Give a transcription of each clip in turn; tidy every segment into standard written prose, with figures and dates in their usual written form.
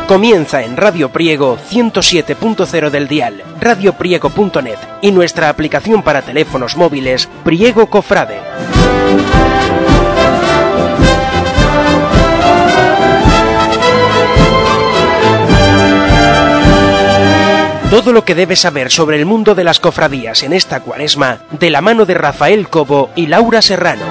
Comienza en Radio Priego 107.0 del dial, radiopriego.net y nuestra aplicación para teléfonos móviles Priego Cofrade. Todo lo que debes saber sobre el mundo de las cofradías en esta Cuaresma, de la mano de Rafael Cobo y Laura Serrano.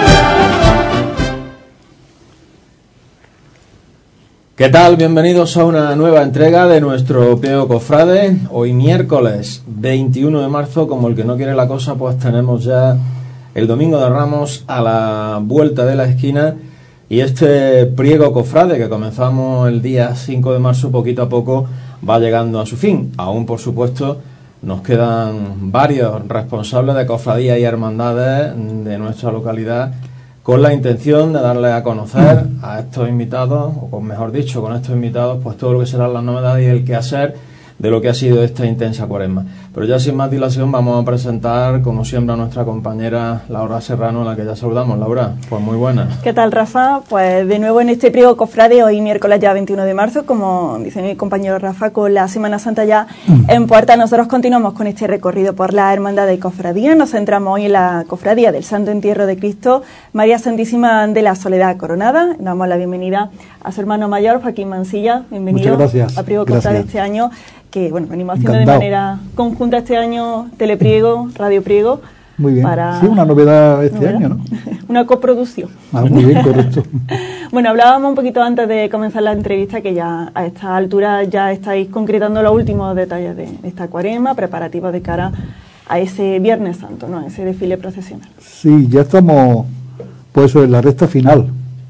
¿Qué tal? Bienvenidos a una nueva entrega de nuestro Priego Cofrade. Hoy miércoles 21 de marzo, como el que no quiere la cosa, pues tenemos ya el Domingo de Ramos a la vuelta de la esquina y este Priego Cofrade que comenzamos el día 5 de marzo poquito a poco va llegando a su fin. Aún, por supuesto, nos quedan varios responsables de cofradías y hermandades de nuestra localidad con la intención de darle a conocer a estos invitados, o mejor dicho, con estos invitados, pues todo lo que serán las novedades y el quehacer de lo que ha sido esta intensa Cuaresma. Pero ya sin más dilación vamos a presentar, como siempre, a nuestra compañera Laura Serrano, a la que ya saludamos. Laura, pues muy buena. ¿Qué tal, Rafa? Pues de nuevo en este Priego Cofrade, hoy miércoles ya 21 de marzo, como dice mi compañero Rafa, con la Semana Santa ya en puerta. Nosotros continuamos con este recorrido por la Hermandad de Cofradía. Nos centramos hoy en la Cofradía del Santo Entierro de Cristo, María Santísima de la Soledad Coronada. Damos la bienvenida a su hermano mayor, Joaquín Mansilla. Bienvenido. Muchas gracias. A Priego Cofrade este año, que bueno, venimos haciendo Encantado. de manera conjunta este año Telepriego, Radio Priego. Muy bien. Para... Sí, una novedad este año, ¿no? Una coproducción. Muy bien, correcto. Bueno, hablábamos un poquito antes de comenzar la entrevista que ya a esta altura ya estáis concretando los últimos detalles de esta Cuaresma, preparativos de cara a ese Viernes Santo, ¿no? Ese desfile procesional. Sí, ya estamos, pues eso, en la recta final.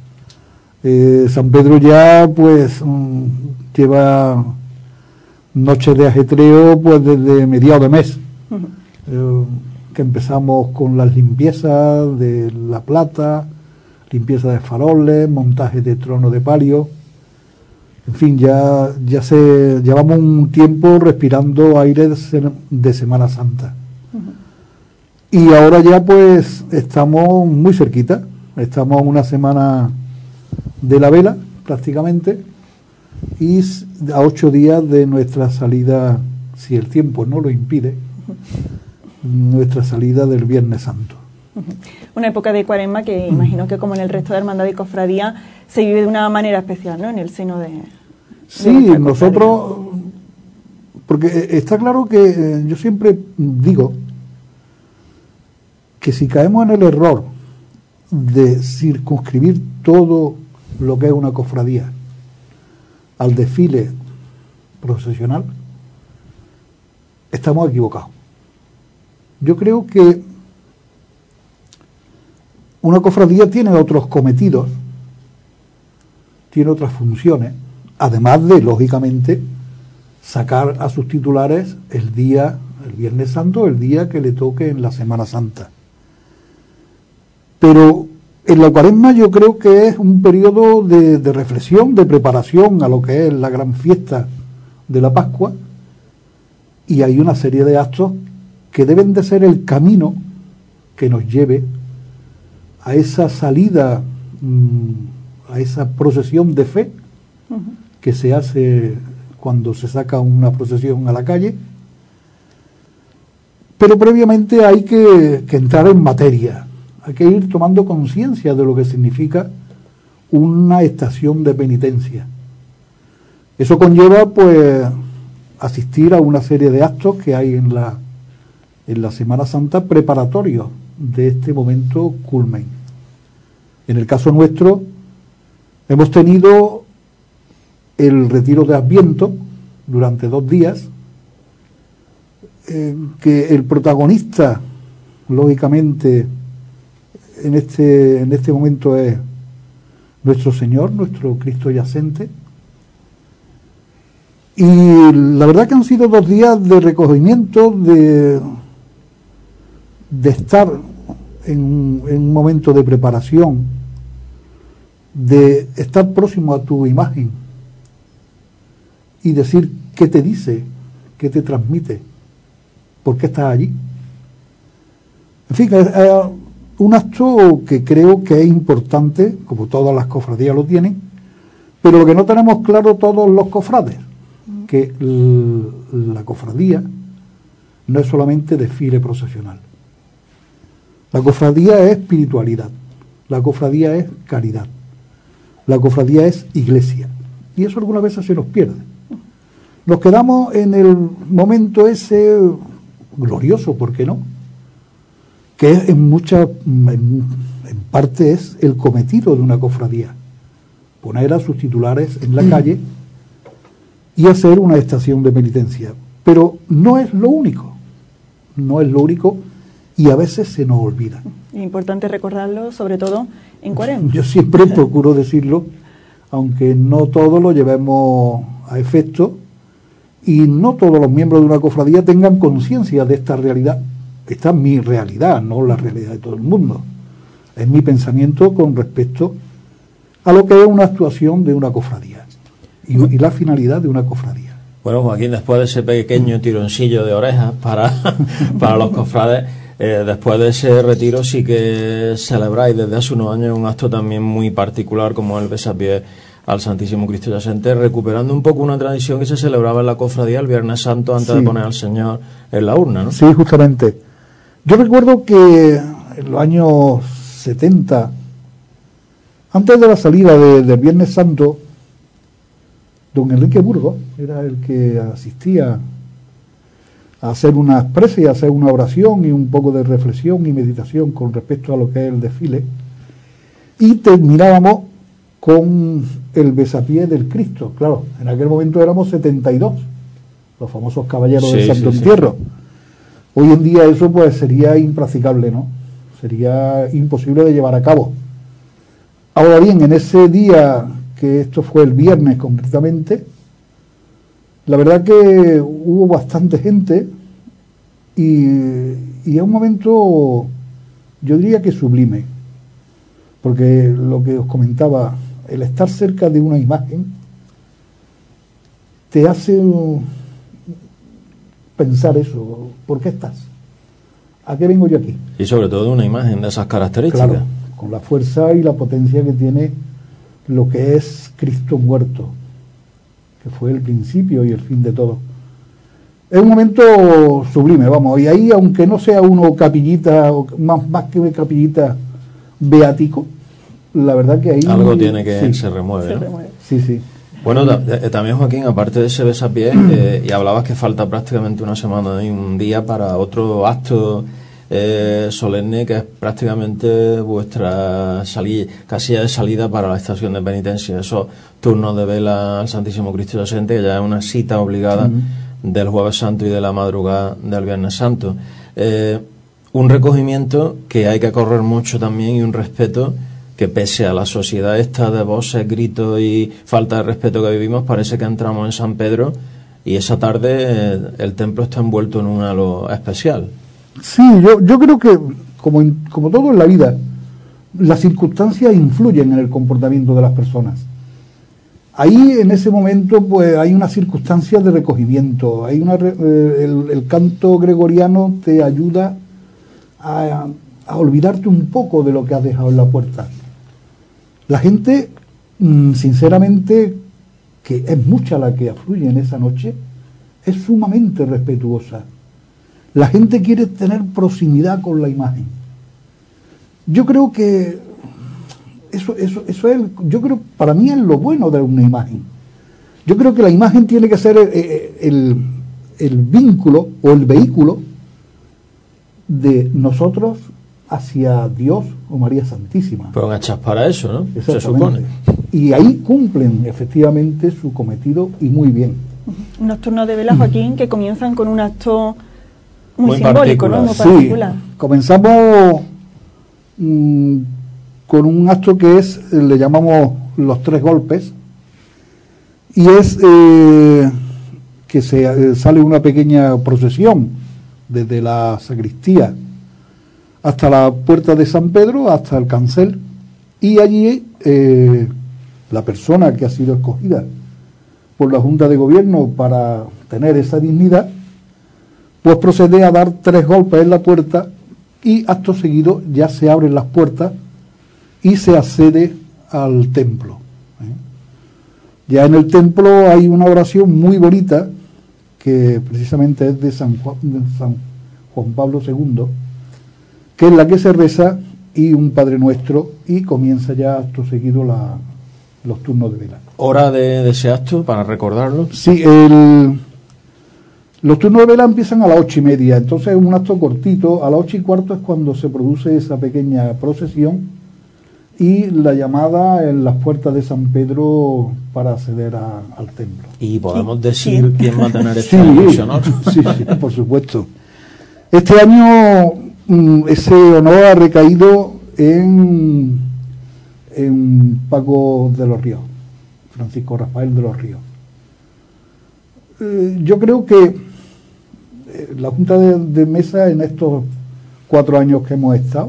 San Pedro ya, pues, lleva noches de ajetreo, pues, desde mediados de mes. Que empezamos con las limpiezas de la plata, limpieza de faroles, montaje de trono de palio. En fin, ya llevamos un tiempo respirando aire de Semana Santa. Y ahora ya pues estamos muy cerquita, estamos a una semana de la vela prácticamente y a 8 días de nuestra salida, si el tiempo no lo impide, nuestra salida del Viernes Santo. Una época de Cuaresma que imagino que como en el resto de hermandad y cofradía se vive de una manera especial, ¿no? En el seno de sí, nosotros, porque está claro que yo siempre digo que si caemos en el error de circunscribir todo lo que es una cofradía al desfile procesional, estamos equivocados. Yo creo que una cofradía tiene otros cometidos, tiene otras funciones, además de, lógicamente, sacar a sus titulares el Viernes Santo, el día que le toque en la Semana Santa. Pero en la Cuaresma yo creo que es un periodo de reflexión, de preparación a lo que es la gran fiesta de la Pascua, y hay una serie de actos que deben de ser el camino que nos lleve a esa salida, a esa procesión de fe que se hace cuando se saca una procesión a la calle. Pero previamente hay que entrar en materia, hay que ir tomando conciencia de lo que significa una estación de penitencia. Eso conlleva, pues, asistir a una serie de actos que hay en la Semana Santa preparatorios de este momento culmen. En el caso nuestro, hemos tenido el retiro de Adviento durante 2 días, que el protagonista, lógicamente, en este momento es nuestro Señor, nuestro Cristo yacente. Y la verdad que han sido 2 días de recogimiento, de estar en un momento de preparación, de estar próximo a tu imagen y decir qué te dice, qué te transmite, por qué estás allí. En fin, es un acto que creo que es importante, como todas las cofradías lo tienen, Pero lo que no tenemos claro todos los cofrades, que la cofradía no es solamente desfile procesional. La cofradía es espiritualidad, la cofradía es caridad, la cofradía es iglesia. Y eso algunas veces se nos pierde. Nos quedamos en el momento ese glorioso, ¿por qué no? Que es en parte es el cometido de una cofradía. Poner a sus titulares en la calle y hacer una estación de penitencia. Pero no es lo único. No es lo único y a veces se nos olvida. Es importante recordarlo, sobre todo en Cuaresma. Yo siempre procuro decirlo, aunque no todos lo llevemos a efecto y no todos los miembros de una cofradía tengan conciencia de esta realidad. Esta es mi realidad, no la realidad de todo el mundo. Es mi pensamiento con respecto a lo que es una actuación de una cofradía y la finalidad de una cofradía. Bueno, Joaquín, después de ese pequeño tironcillo de orejas para los cofrades, después de ese retiro sí que celebráis desde hace unos años un acto también muy particular como el besapiés al Santísimo Cristo Yacente, recuperando un poco una tradición que se celebraba en la cofradía el Viernes Santo antes de poner al Señor en la urna, ¿no? Sí, justamente. Yo recuerdo que en los años 70, antes de la salida del Viernes Santo, don Enrique Burgos era el que asistía a hacer una expresión, a hacer una oración y un poco de reflexión y meditación con respecto a lo que es el desfile, y terminábamos con el besapiés del Cristo. Claro, en aquel momento éramos 72, los famosos caballeros del Santo Entierro. Hoy en día eso pues sería impracticable, ¿no? Sería imposible de llevar a cabo. Ahora bien, en ese día, que esto fue el viernes concretamente, la verdad que hubo bastante gente y es un momento, yo diría que sublime, porque lo que os comentaba, el estar cerca de una imagen te hace pensar eso, ¿por qué estás? ¿A qué vengo yo aquí? Y sobre todo una imagen de esas características. Claro, con la fuerza y la potencia que tiene lo que es Cristo muerto, que fue el principio y el fin de todo. Es un momento sublime, vamos, y ahí, aunque no sea uno capillita, más que capillita beático, la verdad que ahí... Algo tiene que se remueve, ¿no? Sí, sí. Bueno, también, Joaquín, aparte de ese besapiés, y hablabas que falta prácticamente una semana y un día para otro acto solemne, que es prácticamente vuestra casilla de salida para la estación de penitencia, esos turnos de vela al Santísimo Cristo Yacente, que ya es una cita obligada del Jueves Santo y de la madrugada del Viernes Santo. Un recogimiento que hay que correr mucho también y un respeto que, pese a la sociedad esta de voces, gritos y falta de respeto que vivimos, parece que entramos en San Pedro y esa tarde el templo está envuelto en un halo especial. Sí, yo creo que, como todo en la vida, las circunstancias influyen en el comportamiento de las personas. Ahí, en ese momento, pues hay una circunstancia de recogimiento, hay el canto gregoriano te ayuda a olvidarte un poco de lo que has dejado en la puerta. La gente, sinceramente, que es mucha la que afluye en esa noche, es sumamente respetuosa. La gente quiere tener proximidad con la imagen. Yo creo que eso es, yo creo, para mí es lo bueno de una imagen. Yo creo que la imagen tiene que ser el vínculo o el vehículo de nosotros hacia Dios o María Santísima. Pero hechas para eso, ¿no? Se supone. Y ahí cumplen efectivamente su cometido y muy bien. Unos turnos de vela, Joaquín, que comienzan con un acto muy simbólico, ¿no? Muy particular. Sí, comenzamos con un acto que le llamamos los 3 golpes, y es que sale una pequeña procesión desde la sacristía hasta la puerta de San Pedro, hasta el cancel, y allí la persona que ha sido escogida por la Junta de Gobierno para tener esa dignidad, pues procede a dar 3 golpes en la puerta y acto seguido ya se abren las puertas y se accede al templo. Ya en el templo hay una oración muy bonita, que precisamente es de San Juan Pablo II, que es la que se reza, y un Padre Nuestro, y comienza ya acto seguido los turnos de vela. ¿Hora de ese acto, para recordarlo? Sí, los turnos de vela empiezan a las 8:30, entonces es un acto cortito. A las 8:15 es cuando se produce esa pequeña procesión y la llamada en las puertas de San Pedro para acceder al templo. ¿Y podemos decir quién va a tener ese honor? Sí, por supuesto. Este año ese honor ha recaído en Paco de los Ríos, Francisco Rafael de los Ríos. Yo creo que la Junta de Mesa, en estos 4 años que hemos estado,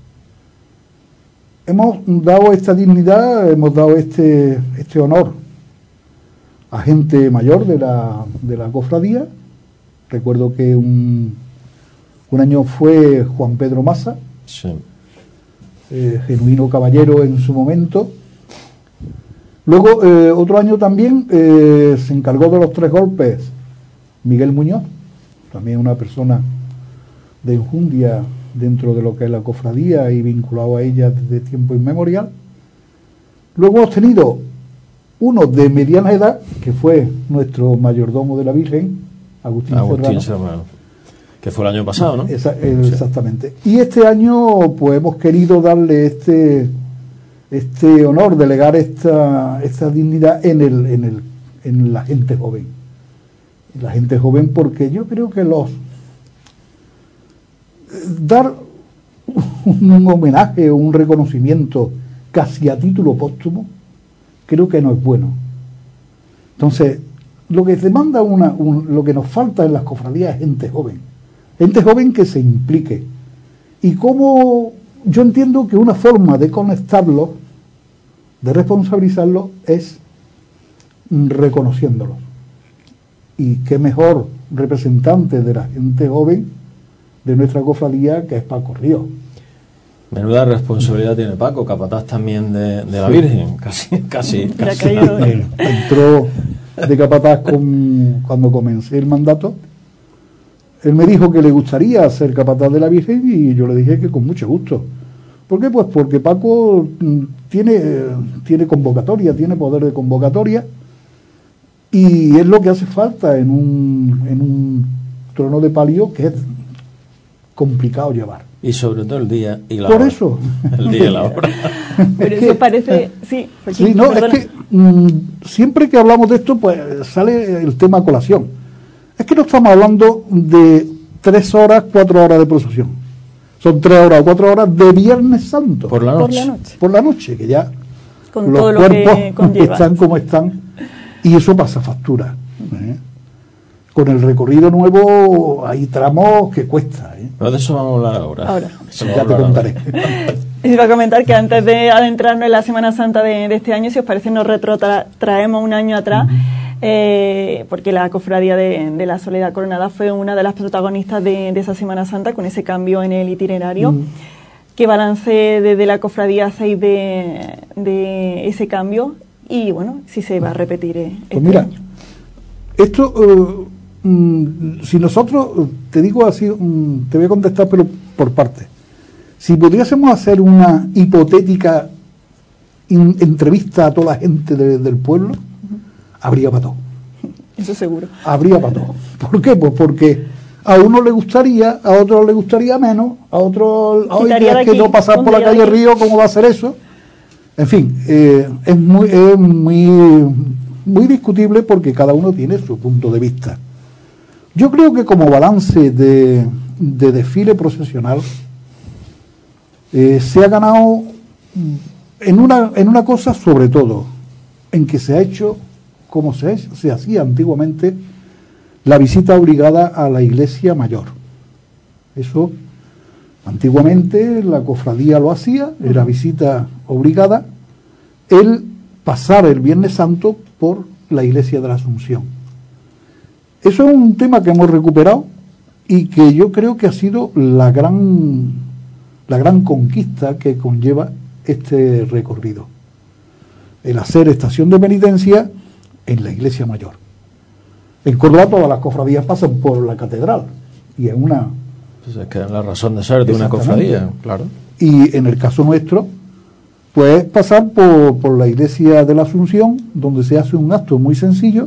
hemos dado esta dignidad, hemos dado este honor a gente mayor de la cofradía. Recuerdo que un año fue Juan Pedro Maza, sí, genuino caballero en su momento. Luego, otro año también se encargó de los 3 golpes Miguel Muñoz, también una persona de enjundia dentro de lo que es la cofradía y vinculado a ella desde tiempo inmemorial. Luego hemos tenido uno de mediana edad, que fue nuestro mayordomo de la Virgen, Agustín Serrano, que fue el año pasado, ¿no? Exactamente. Y este año pues hemos querido darle este honor, delegar esta dignidad en la gente joven. La gente joven, porque yo creo que dar un homenaje o un reconocimiento casi a título póstumo, creo que no es bueno. Entonces, lo que demanda lo que nos falta en las cofradías es gente joven que se implique. Y como yo entiendo que una forma de conectarlos, de responsabilizarlos, es reconociéndolos. Y qué mejor representante de la gente joven de nuestra cofradía, que es Paco Ríos. Menuda responsabilidad tiene Paco, capataz también de la Virgen, casi. Entró de capataz cuando comencé el mandato. Él me dijo que le gustaría ser capataz de la Virgen y yo le dije que con mucho gusto. ¿Por qué? Pues porque Paco tiene convocatoria, tiene poder de convocatoria, y es lo que hace falta en un trono de palio, que es complicado llevar. Y sobre todo el día y la hora. Por eso. El día y la hora. Pero eso parece... Sí, no, perdona. Es que siempre que hablamos de esto, pues sale el tema a colación. Es que no estamos hablando de 3 horas, 4 horas de procesión. Son 3 horas o 4 horas de Viernes Santo. Por la noche. Por la noche, que ya con los todo cuerpos lo que conlleva. Están como están, y eso pasa factura. Con el recorrido nuevo hay tramos que cuesta. Pero de eso vamos a hablar ahora. Ya te contaré. Iba a comentar que antes de adentrarnos en la Semana Santa de este año, si os parece, nos retrotraemos un año atrás, porque la Cofradía de la Soledad Coronada fue una de las protagonistas de esa Semana Santa, con ese cambio en el itinerario. ¿Qué balance desde la Cofradía hacéis de ese cambio? Y bueno, si se va a repetir este año. Esto, si nosotros, te digo así, te voy a contestar pero por partes. Si pudiésemos hacer una hipotética entrevista a toda la gente del pueblo, habría para todo. Eso seguro. Habría para todo. ¿Por qué? Pues porque a uno le gustaría, a otro le gustaría menos, a otro, es que no pasar por la calle Río, ¿cómo va a ser eso? En fin, es muy discutible, porque cada uno tiene su punto de vista. Yo creo que como balance de desfile procesional, se ha ganado en una cosa, sobre todo, en que se ha hecho, como se hacía antiguamente, la visita obligada a la iglesia mayor. Eso, antiguamente, la cofradía lo hacía, era visita obligada, el pasar el Viernes Santo por la iglesia de la Asunción. Eso es un tema que hemos recuperado y que yo creo que ha sido la gran conquista que conlleva este recorrido. El hacer estación de penitencia en la iglesia mayor. En Córdoba todas las cofradías pasan por la catedral y es una... Pues es que es la razón de ser de una cofradía, claro. Y en el caso nuestro, pues pasar por la iglesia de la Asunción, donde se hace un acto muy sencillo,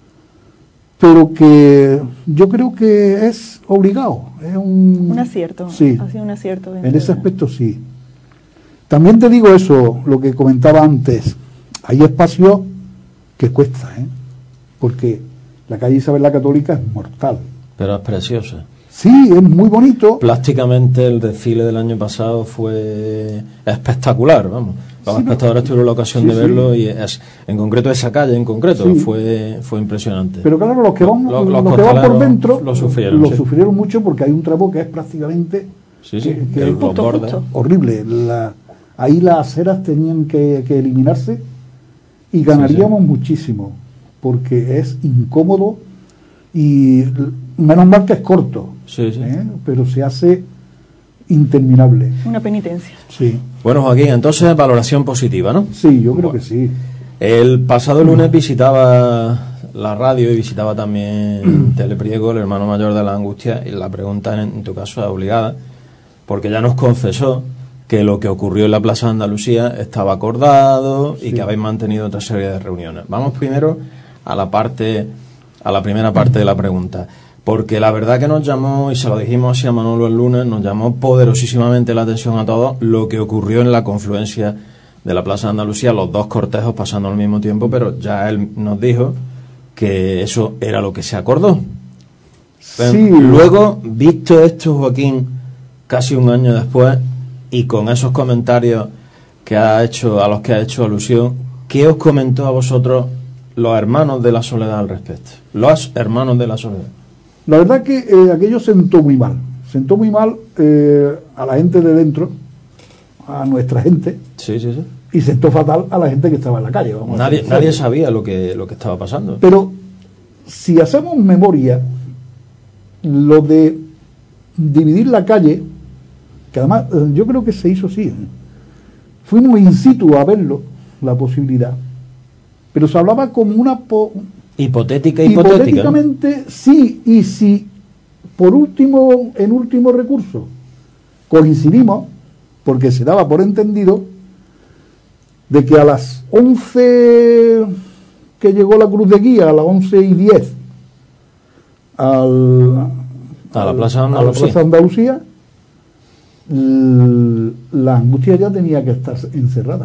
pero que yo creo que es obligado. Es un acierto. Sí. Ha sido un acierto. En ese aspecto sí. También te digo eso, lo que comentaba antes. Hay espacios que cuesta, porque la calle Isabel la Católica es mortal. Pero es preciosa. Sí, es muy bonito. Plásticamente el desfile del año pasado fue espectacular, vamos. Los espectadores tuvieron la ocasión de verlo y en concreto esa calle en concreto fue impresionante. Pero claro, los que van por dentro lo sufrieron mucho porque hay un tramo que es prácticamente que los bordes. Horrible. Ahí las aceras tenían que eliminarse y ganaríamos muchísimo porque es incómodo y menos mal que es corto, pero se hace interminable. Una penitencia. Sí. Bueno, Joaquín, entonces valoración positiva, ¿no? Sí, yo creo que sí. El pasado lunes visitaba la radio y visitaba también Telepriego, el hermano mayor de la Angustia, y la pregunta en tu caso es obligada, porque ya nos confesó que lo que ocurrió en la Plaza de Andalucía estaba acordado y que habéis mantenido otra serie de reuniones. Vamos primero a la primera parte de la pregunta. Porque la verdad que nos llamó, y se lo dijimos así a Manolo el lunes, nos llamó poderosísimamente la atención a todos lo que ocurrió en la confluencia de la Plaza de Andalucía, los dos cortejos pasando al mismo tiempo, pero ya él nos dijo que eso era lo que se acordó. Sí. Luego, visto esto, Joaquín, casi un año después, y con esos comentarios a los que ha hecho alusión, ¿qué os comentó a vosotros los hermanos de la Soledad al respecto? Los hermanos de la Soledad. La verdad que aquello sentó muy mal a la gente de dentro, a nuestra gente, y sentó fatal a la gente que estaba en la calle. Nadie sabía lo que estaba pasando. Pero si hacemos memoria, lo de dividir la calle, que además yo creo que se hizo así, fuimos in situ a verlo, la posibilidad, pero se hablaba como una hipotéticamente, ¿no? Sí, y si en último recurso coincidimos, porque se daba por entendido de que a las 11 que llegó la cruz de guía, a las 11:10 a la Plaza de Andalucía, la Angustia ya tenía que estar encerrada.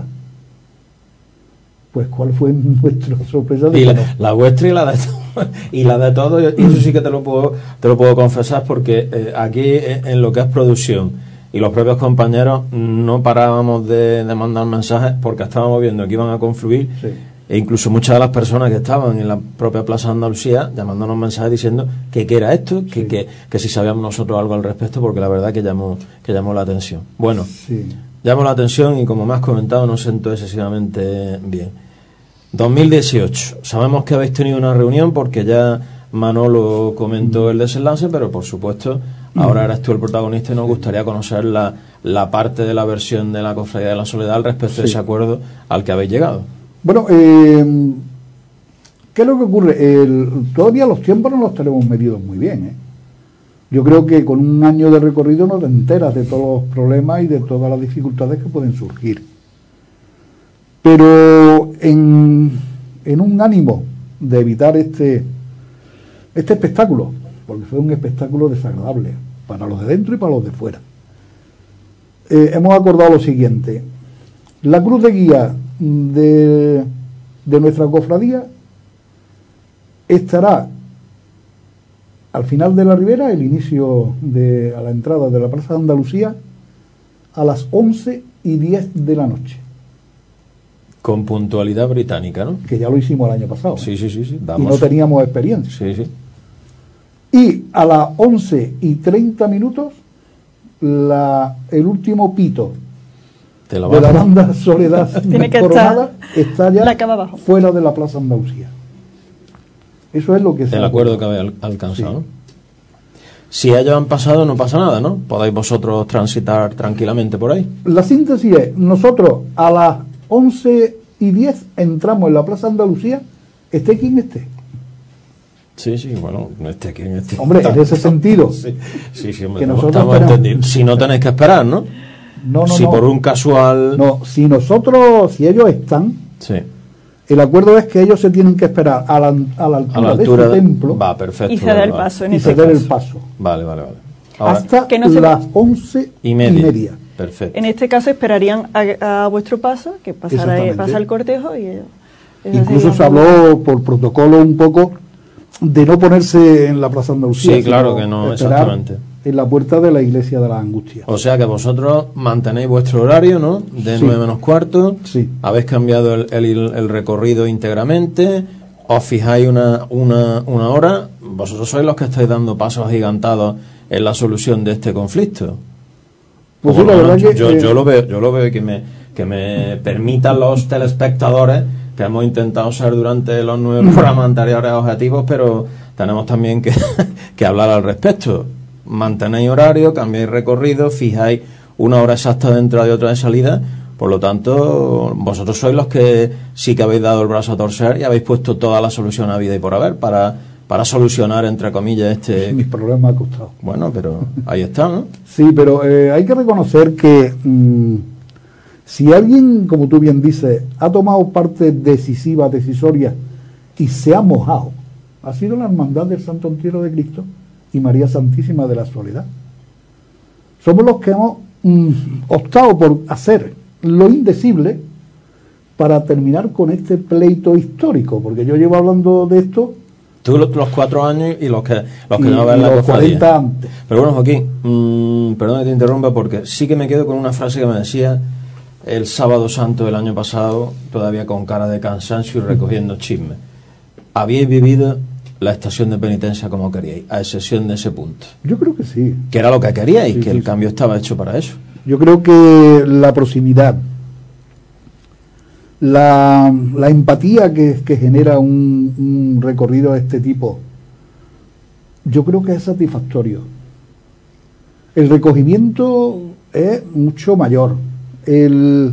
Pues cuál fue nuestra sorpresa la vuestra y la de todos, y eso sí que te lo puedo confesar, porque aquí en lo que es producción y los propios compañeros no parábamos de mandar mensajes porque estábamos viendo que iban a confluir, e incluso muchas de las personas que estaban en la propia Plaza de Andalucía llamándonos mensajes diciendo que qué era esto, que si sabíamos nosotros algo al respecto, porque la verdad que llamó la atención. Bueno, llamó la atención y, como me has comentado, no sentó excesivamente bien. 2018, sabemos que habéis tenido una reunión porque ya Manolo comentó el desenlace, pero por supuesto ahora eres tú el protagonista y nos gustaría conocer la parte de la versión de la Cofradía de la Soledad al respecto de ese acuerdo al que habéis llegado. Bueno, ¿qué es lo que ocurre? Todavía los tiempos no los tenemos medidos muy bien, Yo creo que con un año de recorrido no te enteras de todos los problemas y de todas las dificultades que pueden surgir. Pero en un ánimo de evitar este espectáculo, porque fue un espectáculo desagradable para los de dentro y para los de fuera, hemos acordado lo siguiente: la cruz de guía de nuestra cofradía estará al final de la ribera, el inicio a la entrada de la Plaza de Andalucía, a las 11:10 de la noche. Con puntualidad británica, ¿no? Que ya lo hicimos el año pasado. Sí. Y no teníamos experiencia. Sí. Y a las 11:30 el último pito de la banda Soledad tiene que está ya fuera de la Plaza Andalucía. Eso es lo que el acuerdo que habéis alcanzado, ¿no? Si ellos han pasado, no pasa nada, ¿no? Podéis vosotros transitar tranquilamente por ahí. La síntesis es: nosotros a las 11:10 entramos en la Plaza Andalucía esté quien esté. Sí, bueno, quien esté. Hombre, en ese sentido. Sí, hombre, que nosotros estamos entendiendo. Si no tenéis que esperar, ¿no? No. Por un casual. No, si ellos están. Sí. El acuerdo es que ellos se tienen que esperar a la altura de su templo. Va, perfecto. Y ceder el paso. Y ceder el paso. Vale. Ahora, hasta que no las 11:30. Perfecto. En este caso esperarían a vuestro paso, que pasa el cortejo y ellos incluso se habló por protocolo un poco de no ponerse en la Plaza Andalucía. Sí, claro que no, exactamente. En la puerta de la Iglesia de la Angustia. O sea que vosotros mantenéis vuestro horario, ¿no? De 9 menos cuarto. Sí. Habéis cambiado el recorrido íntegramente. Os fijáis una hora. Vosotros sois los que estáis dando pasos agigantados en la solución de este conflicto. Pues sí, la verdad que yo lo veo y que me permitan los telespectadores, que hemos intentado ser durante los 9 programas anteriores objetivos, pero tenemos también que hablar al respecto. Mantenéis horario, cambiáis recorrido, fijáis una hora exacta de entrada y otra de salida. Por lo tanto, vosotros sois los que sí que habéis dado el brazo a torcer y habéis puesto toda la solución a vida y por haber para solucionar, entre comillas, mis problemas ha costado. Bueno, pero ahí está, ¿no? Sí, pero hay que reconocer que si alguien, como tú bien dices, ha tomado parte decisiva, decisoria y se ha mojado, ha sido la Hermandad del Santo Entierro de Cristo y María Santísima de la Soledad. Somos los que hemos optado por hacer lo indecible para terminar con este pleito histórico, porque yo llevo hablando de esto. Tú los 4 años y los que no ven la los 40 antes. Pero bueno, Joaquín, perdón que te interrumpa, porque sí que me quedo con una frase que me decía el sábado santo del año pasado, todavía con cara de cansancio y recogiendo chismes. Habíais vivido la estación de penitencia como queríais, a excepción de ese punto. Yo creo que sí. Que era lo que queríais, que el cambio estaba hecho para eso. Yo creo que la proximidad, la empatía que genera un recorrido de este tipo, yo creo que es satisfactorio. El recogimiento es mucho mayor, te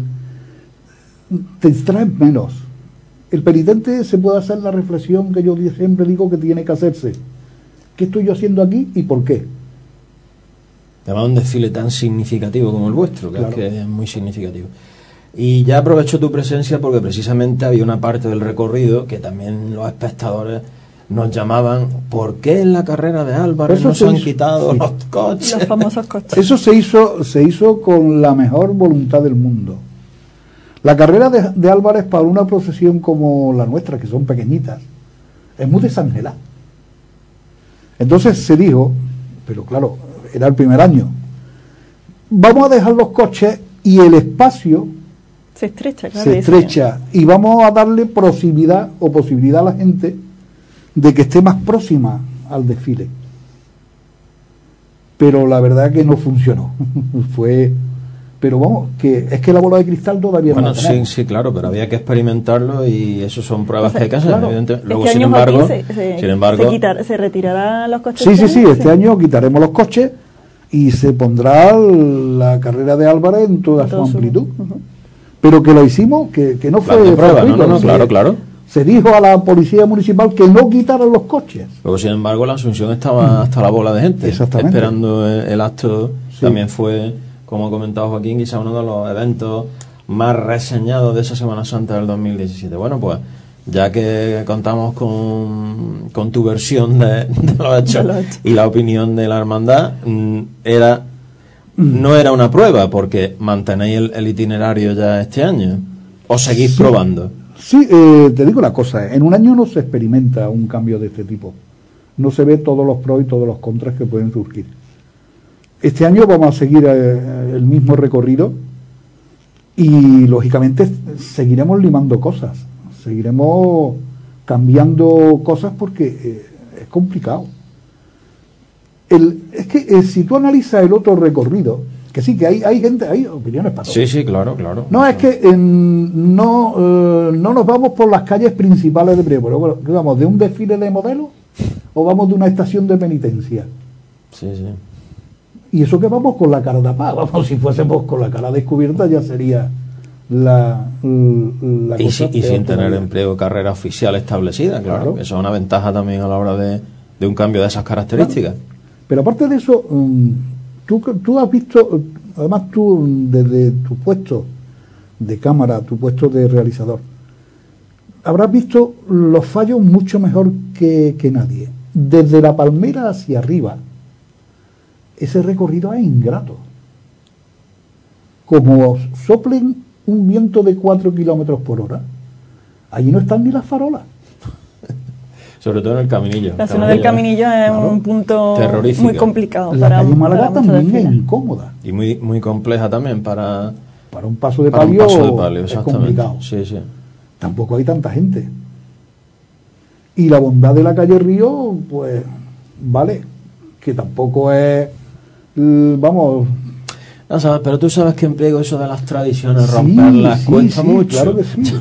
distraes menos. El penitente se puede hacer la reflexión que yo siempre digo que tiene que hacerse. ¿Qué estoy yo haciendo aquí y por qué? Además, un desfile tan significativo como el vuestro, que, claro, es que es muy significativo. Y ya aprovecho tu presencia porque precisamente había una parte del recorrido que también los espectadores nos llamaban: ¿por qué en la carrera de Álvarez no se han quitado los coches? Los famosos coches. Eso se hizo con la mejor voluntad del mundo. La carrera de Álvarez para una procesión como la nuestra, que son pequeñitas, es muy desangelada. Entonces se dijo, pero claro, era el primer año, vamos a dejar los coches y el espacio se estrecha, claro, se estrecha, y vamos a darle posibilidad a la gente de que esté más próxima al desfile. Pero la verdad que no funcionó. Pero vamos, que es que la bola de cristal todavía no la tenemos. Sí, claro, pero había que experimentarlo y eso son pruebas que hay que hacer, claro. evidentemente. Luego, este sin embargo, se retirarán los coches. Sí, este año quitaremos los coches y se pondrá la carrera de Álvarez en toda su amplitud. Pero que lo hicimos, que no fue de prueba, claro. Se dijo a la policía municipal que no quitaran los coches. Luego, sin embargo, la Asunción estaba hasta la bola de gente esperando el acto. Sí. También fue, como ha comentado Joaquín, quizá uno de los eventos más reseñados de esa Semana Santa del 2017. Bueno, pues ya que contamos con tu versión de los hechos y la opinión de la hermandad, no era una prueba, porque mantenéis el itinerario ya este año, o seguís probando. Sí, te digo una cosa, en un año no se experimenta un cambio de este tipo, no se ve todos los pros y todos los contras que pueden surgir. Este año vamos a seguir el mismo recorrido y lógicamente seguiremos limando cosas, seguiremos cambiando cosas porque es complicado. Es que si tú analizas el otro recorrido, que sí, que hay gente, hay opiniones para todo. Sí, claro. No, es que no nos vamos por las calles principales de Priego, pero ¿qué vamos? ¿De un desfile de modelos o vamos de una estación de penitencia? Sí. Y eso que vamos con la cara tapada, vamos, si fuésemos con la cara descubierta ya sería la y cosa sin peor tener todavía. empleo, carrera oficial establecida, claro. Eso es una ventaja también a la hora de un cambio de esas características. Claro. Pero aparte de eso, tú has visto, además tú desde tu puesto de cámara, tu puesto de realizador, habrás visto los fallos mucho mejor que nadie. Desde la palmera hacia arriba, ese recorrido es ingrato. Como soplen un viento de 4 kilómetros por hora, allí no están ni las farolas. Sobre todo en el Caminillo. La zona del Caminillo es un punto terrorífica. muy complicado. La calle Málaga muchas también es filas. incómoda. Y muy compleja también para un paso de para un palio, paso de palio, es exactamente. complicado. Sí. Tampoco hay tanta gente. Y la bondad de la calle Río, pues, vale, que tampoco es, vamos... No sabes, pero tú sabes que en Priego eso de las tradiciones, Sí, romperlas, sí, cuesta sí, mucho. claro que sí.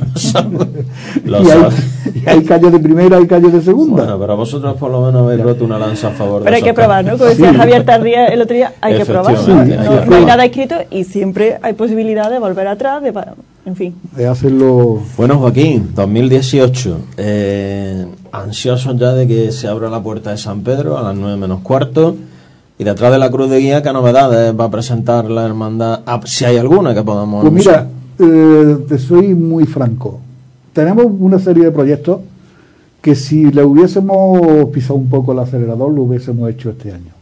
Lo y sabes. hay calles de primera, hay calles de segunda. Bueno, pero vosotros por lo menos habéis roto una lanza a favor de Pero hay esos que probar, ¿no? Como decía Javier Tardía el otro día, hay que probar. Efectivamente, ¿no? hay No que hay probar. nada escrito y siempre hay posibilidad de volver atrás, en fin. De hacerlo... Bueno, Joaquín, 2018, ansiosos ya de que se abra la puerta de San Pedro a las 9 menos cuarto, y detrás de la cruz de guía, ¿qué novedades va a presentar la hermandad? Si hay alguna que podamos Pues mira, anunciar. te soy muy franco. Tenemos una serie de proyectos que si le hubiésemos pisado un poco el acelerador, lo hubiésemos hecho este año.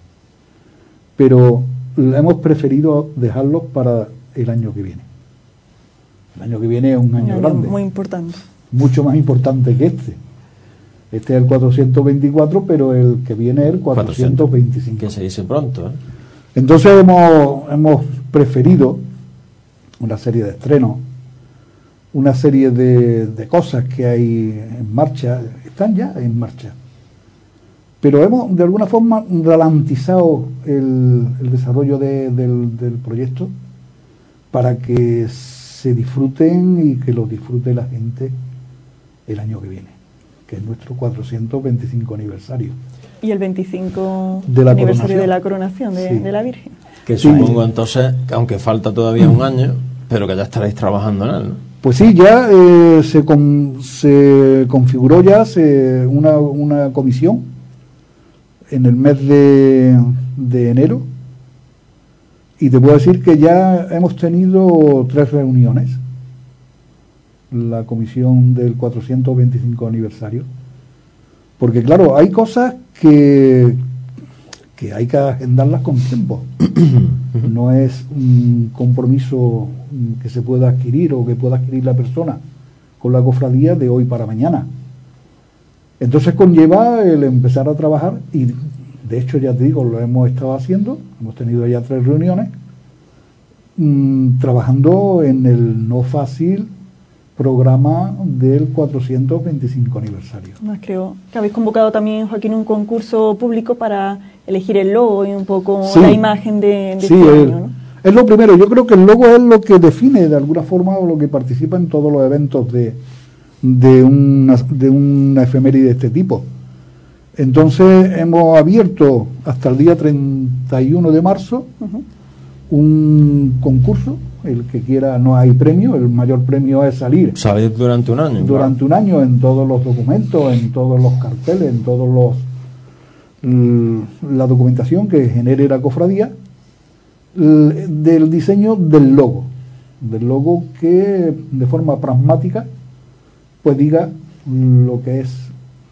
Pero hemos preferido dejarlos para el año que viene. El año que viene es un año grande, Muy importante. mucho más importante que este. Este es el 424, pero el que viene es el 425. Que se dice pronto, ¿eh? Entonces hemos preferido una serie de estrenos, una serie de cosas que hay en marcha, están ya en marcha. Pero hemos de alguna forma ralentizado el desarrollo del proyecto para que se disfruten y que lo disfrute la gente el año que viene, que es nuestro 425 aniversario. Y el 25 De la aniversario coronación. de la coronación Sí. de la Virgen. Que Sí. supongo entonces, que aunque falta todavía un año, pero que ya estaréis trabajando en él, ¿no? Pues sí, ya se configuró ya una comisión en el mes de enero, y te puedo decir que ya hemos tenido 3 reuniones, la comisión del 425 aniversario, porque claro, hay cosas que hay que agendarlas con tiempo. No es un compromiso que se pueda adquirir o que pueda adquirir la persona con la cofradía de hoy para mañana. Entonces conlleva el empezar a trabajar, y de hecho ya te digo, lo hemos estado haciendo, hemos tenido ya 3 reuniones, trabajando en el no fácil programa del 425 aniversario. Además, creo que habéis convocado también, Joaquín, un concurso público para elegir el logo y un poco Sí. la imagen de Sí, este año, ¿no? es lo primero. Yo creo que el logo es lo que define de alguna forma o lo que participa en todos los eventos de una efeméride de este tipo. Entonces hemos abierto hasta el día 31 de marzo Ujú. un concurso. El que quiera, no hay premio, el mayor premio es salir Sabéis durante un año. durante un año en todos los documentos, en todos los carteles, en todos la documentación que genere la cofradía, del diseño del logo que de forma pragmática pues diga lo que es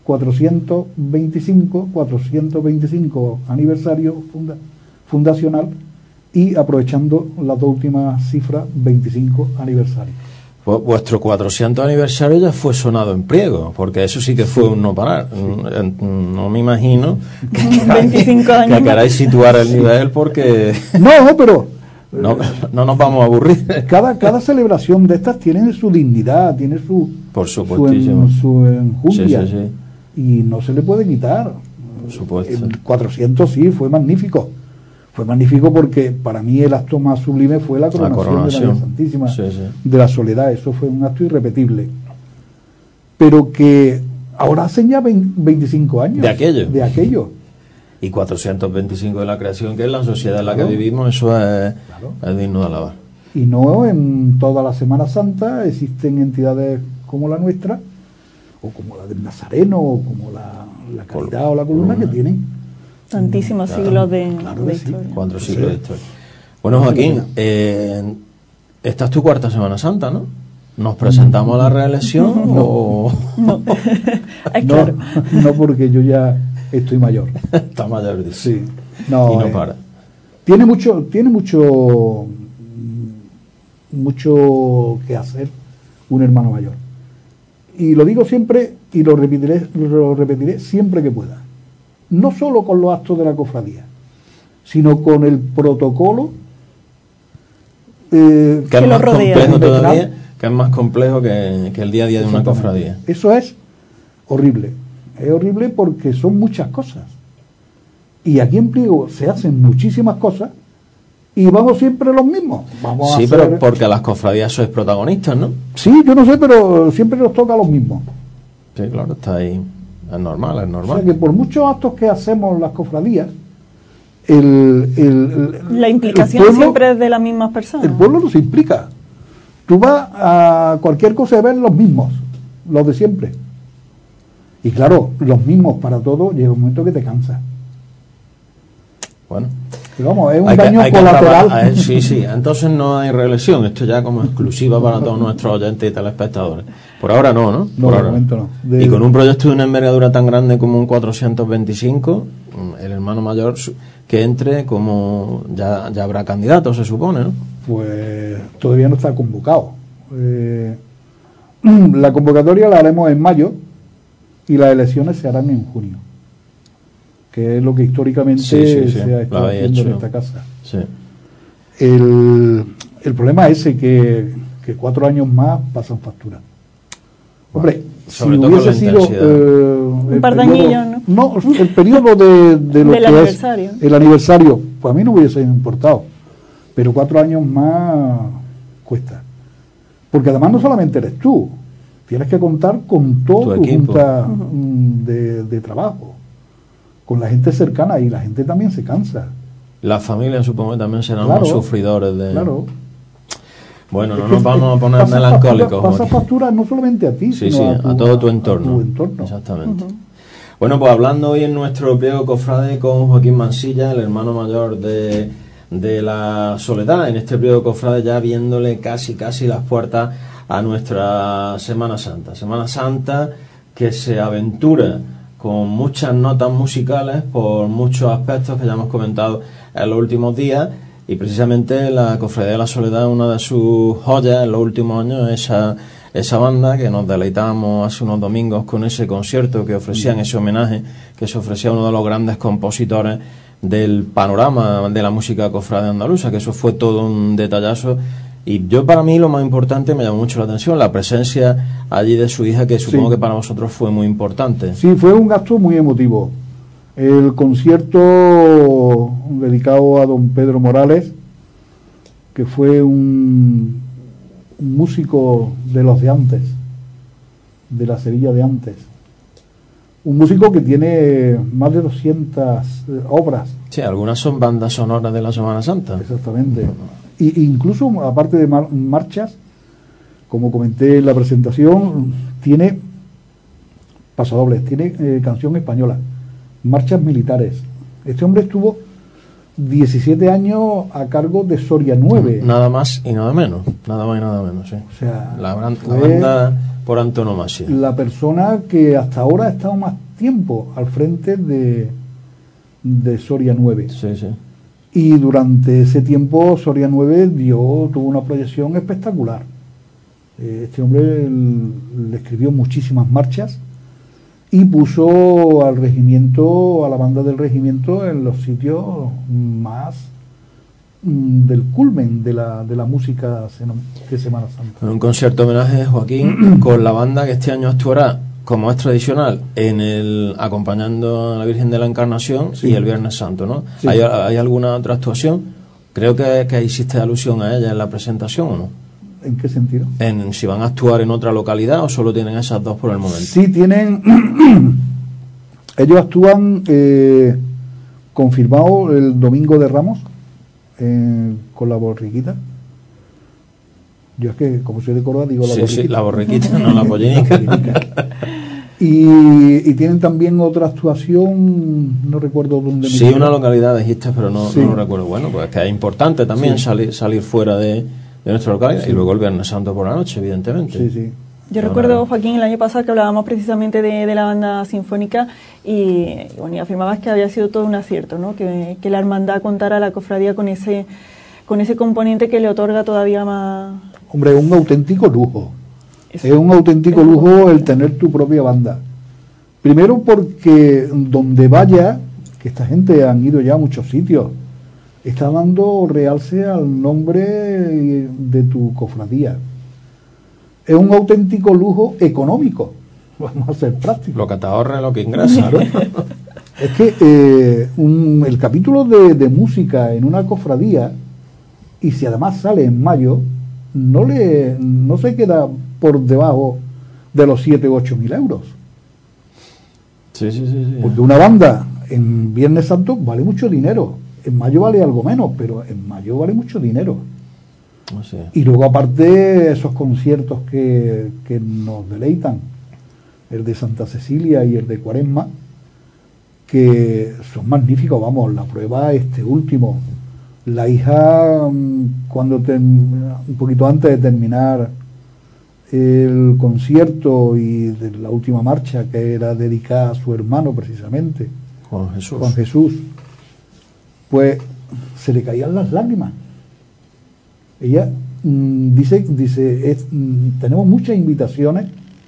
425 aniversario fundacional, y aprovechando las 2 últimas cifras, 25 aniversario. Vuestro 400 aniversario ya fue sonado en Priego, porque eso sí que fue un no parar. No me imagino que 25 años. que queráis situar el nivel, porque No, pero no nos vamos a aburrir. cada celebración de estas tiene su dignidad, tiene su Por supuestísimo. su enjundia, Sí. y no se le puede quitar. Por supuesto. El 400 sí, fue magnífico. Fue magnífico porque para mí el acto más sublime fue la coronación de María Santísima Sí. de la Soledad. Eso fue un acto irrepetible. Pero que ahora hacen ya 25 años. De aquello. De aquello. Y 425 de la creación, que es la sociedad en la Claro. que vivimos, eso es, Claro. es digno de alabar. Y no en toda la Semana Santa existen entidades como la nuestra, o como la del Nazareno, o como la Caridad o la Columna, que tienen tantísimos siglos de historia. 4 siglos de historia. Bueno, Joaquín, esta es tu cuarta Semana Santa, ¿no? ¿Nos presentamos a la reelección o...? No, es claro. No, porque yo ya estoy mayor. Está mayor, dice. Sí. No, y no para. Tiene mucho que hacer un hermano mayor. Y lo digo siempre y lo repetiré siempre que pueda. No solo con los actos de la cofradía, sino con el protocolo que es más rodea. Complejo todavía, que es más complejo que el día a día de una cofradía. Eso es horrible. Es horrible porque son muchas cosas. Y aquí en Priego se hacen muchísimas cosas y vamos siempre los mismos. Sí, pero porque las cofradías sois protagonistas, ¿no? Sí, yo no sé, pero siempre nos toca a los mismos. Sí, claro, está ahí. Es normal, es normal. O sea que por muchos actos que hacemos las cofradías, la implicación pueblo, siempre es de las mismas personas. El pueblo no se implica. Tú vas a cualquier cosa y ves los mismos, los de siempre. Y claro, los mismos para todo, llega un momento que te cansa. Bueno, pero vamos, es un daño colateral. Sí, entonces no hay reelección. Esto ya como exclusiva para todos nuestros oyentes y telespectadores. Por ahora no, ¿no? No, de momento no. Y con un proyecto de una envergadura tan grande como un 425, el hermano mayor que entre, como ya habrá candidato, se supone, ¿no? Pues todavía no está convocado. La convocatoria la haremos en mayo y las elecciones se harán en junio, que es lo que históricamente se ha estado haciendo en esta casa. Sí. El problema es ese, que 4 años más pasan factura. Hombre, si hubiese sido un par de añillos, ¿no? No, el periodo de lo del que aniversario. Es el aniversario, pues a mí no me hubiese importado, pero 4 años más cuesta. Porque además no solamente eres tú, tienes que contar con toda tu junta de trabajo, con la gente cercana, y la gente también se cansa. Las familias supongo que también serán los sufridores de... Claro. Bueno, no nos vamos a poner melancólicos. Pasa factura no solamente a ti, sino a todo tu entorno. Exactamente. Bueno, pues hablando hoy en nuestro pliego cofrade con Joaquín Mansilla, el hermano mayor de la Soledad, en este pliego cofrade ya viéndole casi las puertas a nuestra Semana Santa. Semana Santa que se aventura con muchas notas musicales por muchos aspectos que ya hemos comentado en los últimos días. Y precisamente la Cofradía de la Soledad, una de sus joyas en los últimos años, esa banda que nos deleitábamos hace unos domingos con ese concierto que ofrecían, ese homenaje que se ofrecía a uno de los grandes compositores del panorama de la música cofrade andaluza, que eso fue todo un detallazo. Y yo, para mí, lo más importante, me llamó mucho la atención, la presencia allí de su hija, que supongo que para vosotros fue muy importante. Sí, fue un gasto muy emotivo. El concierto dedicado a don Pedro Morales, que fue un músico de los de antes, de la Sevilla de antes. Un músico que tiene más de 200 obras. Sí, algunas son bandas sonoras de la Semana Santa. Exactamente. Y incluso, aparte de marchas, como comenté en la presentación, tiene pasodobles, tiene canción española, marchas militares. Este hombre estuvo 17 años a cargo de Soria 9. Nada más y nada menos, sí. O sea, la banda por antonomasia. La persona que hasta ahora ha estado más tiempo al frente de Soria 9. Sí. Y durante ese tiempo Soria 9 tuvo una proyección espectacular. Este hombre le escribió muchísimas marchas y puso al regimiento, a la banda del regimiento, en los sitios más del culmen de la música de Semana Santa. En un concierto homenaje, Joaquín, con la banda que este año actuará, como es tradicional, acompañando a la Virgen de la Encarnación y el Viernes Santo, ¿no? Sí. ¿Hay alguna otra actuación? Creo que hiciste alusión a ella en la presentación, ¿o no? ¿En qué sentido? En si van a actuar en otra localidad o solo tienen esas dos por el momento. Sí, tienen... Ellos actúan confirmado el Domingo de Ramos con la borriquita. Yo es que, como soy de Córdoba, digo la borriquita. Sí, la borriquita, no la pollinica. Y tienen también otra actuación, no recuerdo dónde. Sí, una localidad dijiste, pero no lo recuerdo. Bueno, pues es que es importante también salir fuera de nuestra localidad, y luego el Viernes Santo por la noche, evidentemente. Sí, sí. Yo recuerdo, Joaquín, el año pasado que hablábamos precisamente de la banda sinfónica y afirmabas que había sido todo un acierto, ¿no? Que la hermandad contara a la cofradía con ese componente que le otorga todavía más... Hombre, es un auténtico lujo. Es un auténtico lujo el tener tu propia banda. Primero porque donde vaya, que esta gente han ido ya a muchos sitios, está dando realce al nombre de tu cofradía. Es un auténtico lujo económico. Vamos a ser prácticos. Lo que te ahorra es lo que ingresa. Claro. Es que el capítulo de música en una cofradía, y si además sale en mayo, no se queda por debajo de los 7 u 8 mil euros. Sí. Porque una banda en Viernes Santo vale mucho dinero. En mayo vale algo menos, pero en mayo vale mucho dinero. Sí. Y luego aparte esos conciertos que nos deleitan, el de Santa Cecilia y el de Cuaresma, que son magníficos. Vamos, la prueba último, la hija cuando un poquito antes de terminar el concierto y de la última marcha, que era dedicada a su hermano precisamente, Juan Jesús, pues se le caían las lágrimas. Ella dice tenemos muchas invitaciones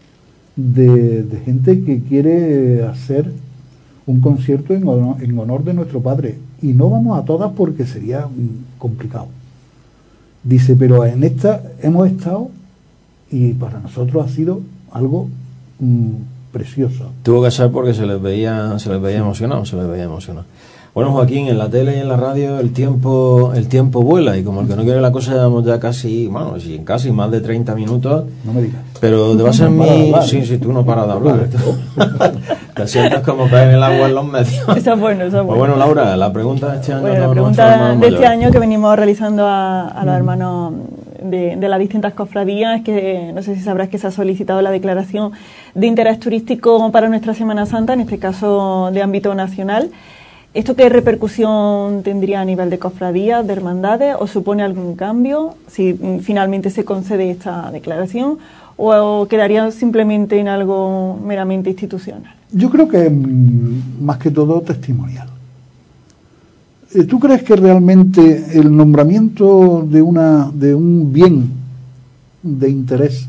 de gente que quiere hacer un concierto en honor de nuestro padre, y no vamos a todas porque sería complicado. Dice, pero en esta hemos estado y para nosotros ha sido algo precioso. Tuvo que ser porque se les veía emocionados. Bueno, Joaquín, en la tele y en la radio el tiempo vuela, y como el que no quiere la cosa, llevamos ya casi más de 30 minutos. No me digas. Pero te va a ser sí, tú no paras de hablar. Te sientes como caer en el agua en los medios. Eso es bueno. Pues bueno, Laura, la pregunta de este año. Bueno, la pregunta de este año que venimos realizando a los hermanos de las distintas cofradías es que, no sé si sabrás que se ha solicitado la declaración de interés turístico para nuestra Semana Santa, en este caso de ámbito nacional. ¿Esto qué repercusión tendría a nivel de cofradías, de hermandades, o supone algún cambio si finalmente se concede esta declaración, o quedaría simplemente en algo meramente institucional? Yo creo que más que todo testimonial. ¿Tú crees que realmente el nombramiento de un bien de interés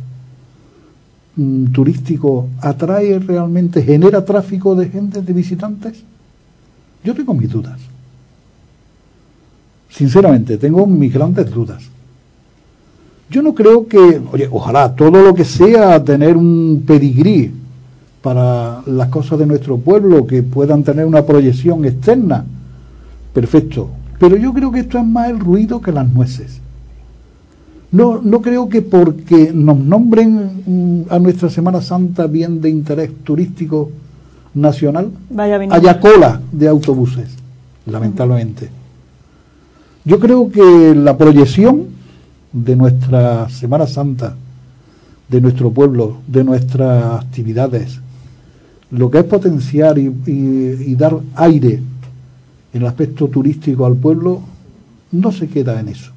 turístico atrae realmente, genera tráfico de gente, de visitantes? Yo tengo mis dudas. Sinceramente, tengo mis grandes dudas. Yo no creo que, ojalá todo lo que sea tener un pedigrí para las cosas de nuestro pueblo, que puedan tener una proyección externa, perfecto. Pero yo creo que esto es más el ruido que las nueces. No creo que porque nos nombren a nuestra Semana Santa bien de interés turístico nacional haya cola de autobuses, lamentablemente. Yo creo que la proyección de nuestra Semana Santa, de nuestro pueblo, de nuestras actividades, lo que es potenciar y dar aire en el aspecto turístico al pueblo, no se queda en eso.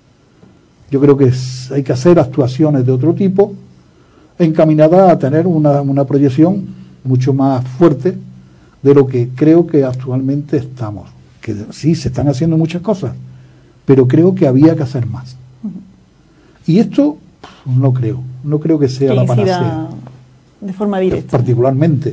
Yo creo que hay que hacer actuaciones de otro tipo encaminadas a tener una proyección mucho más fuerte de lo que creo que actualmente estamos. Que sí, se están haciendo muchas cosas, pero creo que había que hacer más. Y esto no creo que sea la panacea. De forma directa. Particularmente.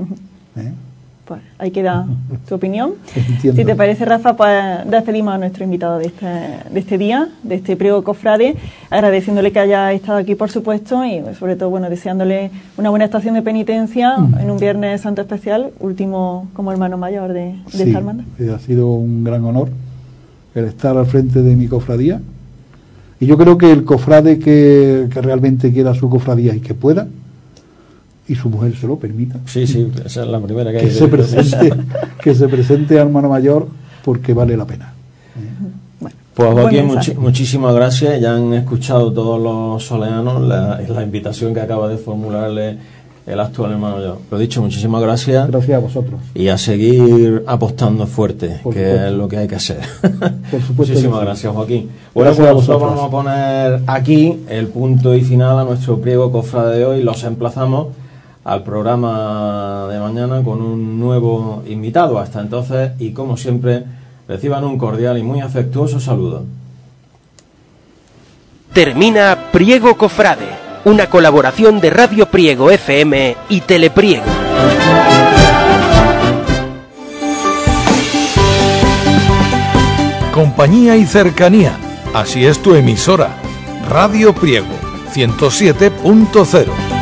Pues ahí queda tu opinión. Entiendo. Si te parece, Rafa, pues despedimos a nuestro invitado de este día, de este priego cofrade, agradeciéndole que haya estado aquí, por supuesto, y sobre todo, deseándole una buena estación de penitencia en un Viernes Santo especial, último como hermano mayor de esta hermandad. Ha sido un gran honor el estar al frente de mi cofradía, y yo creo que el cofrade que realmente quiera su cofradía y que pueda, y su mujer se lo permita. Sí, esa es la primera que se presente al hermano mayor, porque vale la pena. Bueno, Pues Joaquín, mensaje. muchísimas gracias. Ya han escuchado todos los soleanos la invitación que acaba de formularle el actual hermano mayor. Lo dicho, muchísimas gracias. Gracias a vosotros. Y a seguir apostando fuerte, Por que supuesto. es lo que hay que hacer. Por supuesto. Muchísimas que sí. gracias, Joaquín. Bueno, Gracias pues a nosotros vosotros. vamos a poner aquí el punto y final a nuestro pliego cofrade de hoy. Los emplazamos al programa de mañana con un nuevo invitado. Hasta entonces, y como siempre, reciban un cordial y muy afectuoso saludo. Termina Priego Cofrade, una colaboración de Radio Priego FM y Telepriego. Compañía y cercanía. Así es tu emisora. Radio Priego 107.0.